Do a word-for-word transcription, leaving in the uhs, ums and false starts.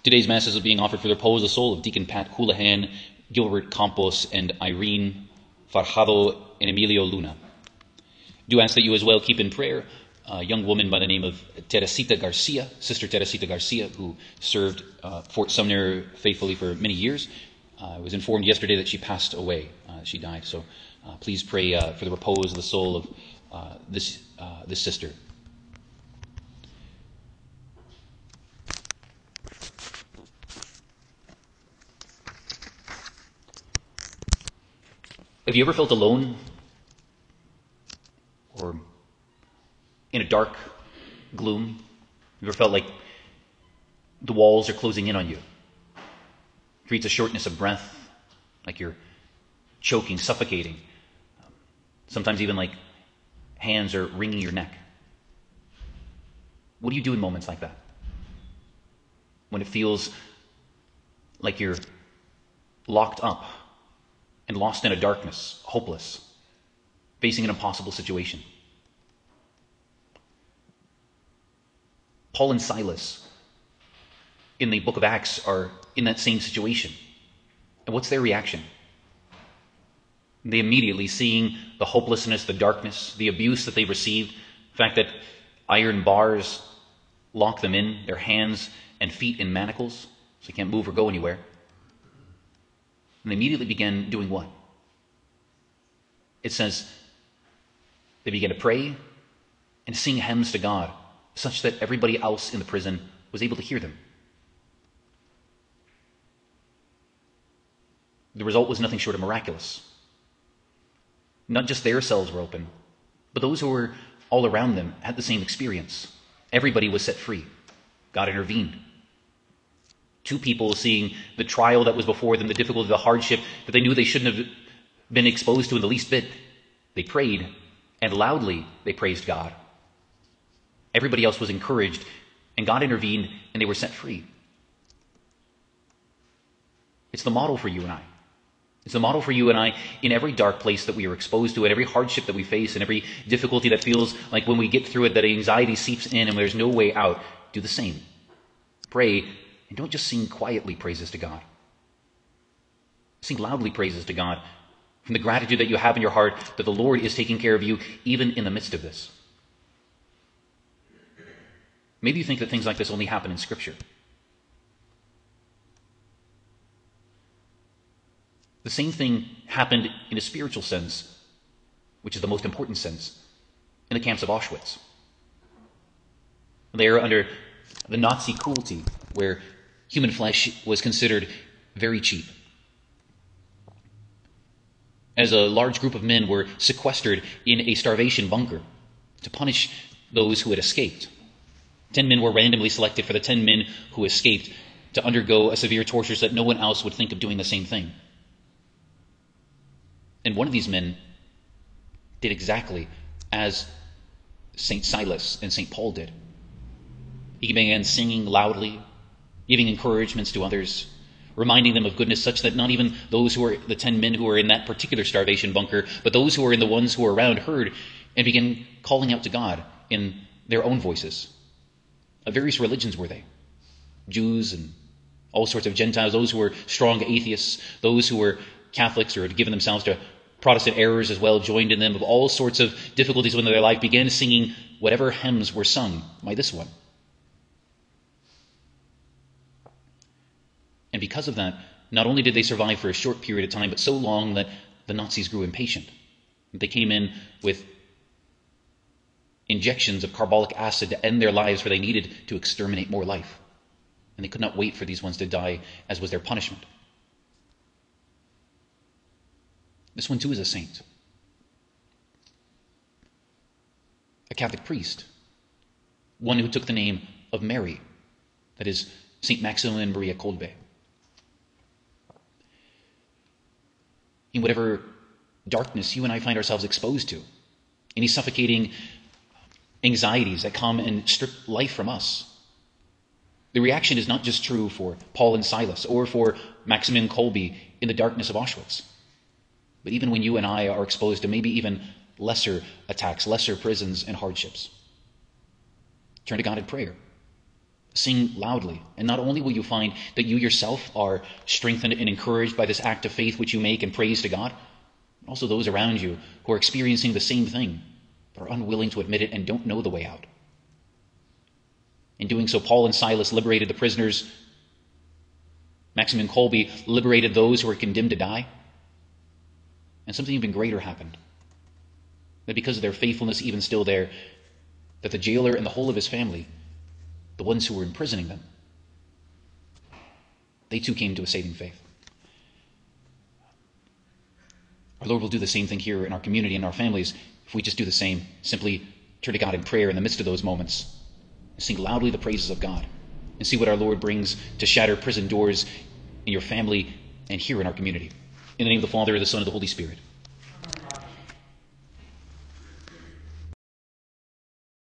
Today's Mass is being offered for the repose of the soul of Deacon Pat Houlihan, Gilbert Campos, and Irene Farjado and Emilio Luna. Do ask that you as well keep in prayer a young woman by the name of Teresita Garcia, Sister Teresita Garcia, who served uh, Fort Sumner faithfully for many years. Uh, I was informed yesterday that she passed away. Uh, she died. So uh, please pray uh, for the repose of the soul of uh, this uh, this sister. Have you ever felt alone or in a dark gloom? You ever felt like the walls are closing in on you? It creates a shortness of breath, like you're choking, suffocating. Sometimes even like hands are wringing your neck. What do you do in moments like that? When it feels like you're locked up and lost in a darkness, hopeless, facing an impossible situation. Paul and Silas in the book of Acts are in that same situation. And what's their reaction? They immediately, seeing the hopelessness, the darkness, the abuse that they received, the fact that iron bars lock them in, their hands and feet in manacles, so they can't move or go anywhere. And they immediately began doing what? It says they began to pray and sing hymns to God, such that everybody else in the prison was able to hear them. The result was nothing short of miraculous. Not just their cells were open, but those who were all around them had the same experience. Everybody was set free. God intervened. Two people seeing the trial that was before them, the difficulty, the hardship that they knew they shouldn't have been exposed to in the least bit. They prayed, and loudly they praised God. Everybody else was encouraged, and God intervened, and they were set free. It's the model for you and I. It's the model for you and I in every dark place that we are exposed to, and every hardship that we face, and every difficulty that feels like when we get through it, that anxiety seeps in and there's no way out. Do the same. Pray. And don't just sing quietly praises to God. Sing loudly praises to God from the gratitude that you have in your heart that the Lord is taking care of you even in the midst of this. Maybe you think that things like this only happen in Scripture. The same thing happened in a spiritual sense, which is the most important sense, in the camps of Auschwitz. They are under the Nazi cruelty, where human flesh was considered very cheap. As a large group of men were sequestered in a starvation bunker to punish those who had escaped. Ten men were randomly selected for the ten men who escaped to undergo a severe torture so that no one else would think of doing the same thing. And one of these men did exactly as Saint Silas and Saint Paul did. He began singing loudly, giving encouragements to others, reminding them of goodness such that not even those who were the ten men who were in that particular starvation bunker, but those who were in the ones who were around heard and began calling out to God in their own voices. Of various religions were they? Jews and all sorts of Gentiles, those who were strong atheists, those who were Catholics or had given themselves to Protestant errors as well, joined in them, of all sorts of difficulties within their life, began singing whatever hymns were sung by this one. And because of that, not only did they survive for a short period of time, but so long that the Nazis grew impatient. They came in with injections of carbolic acid to end their lives, for they needed to exterminate more life. And they could not wait for these ones to die, as was their punishment. This one too is a saint. A Catholic priest. One who took the name of Mary. That is Saint Maximilian Maria Kolbe. In whatever darkness you and I find ourselves exposed to, any suffocating anxieties that come and strip life from us, the reaction is not just true for Paul and Silas or for Maximilian Kolbe in the darkness of Auschwitz. But even when you and I are exposed to maybe even lesser attacks, lesser prisons and hardships, turn to God in prayer. Sing loudly. And not only will you find that you yourself are strengthened and encouraged by this act of faith which you make in praise to God, but also those around you who are experiencing the same thing, but are unwilling to admit it and don't know the way out. In doing so, Paul and Silas liberated the prisoners. Maximilian Kolbe liberated those who were condemned to die. And something even greater happened. That because of their faithfulness even still there, that the jailer and the whole of his family, the ones who were imprisoning them, they too came to a saving faith. Our Lord will do the same thing here in our community and our families if we just do the same. Simply turn to God in prayer in the midst of those moments and sing loudly the praises of God and see what our Lord brings to shatter prison doors in your family and here in our community. In the name of the Father, the Son, and the Holy Spirit.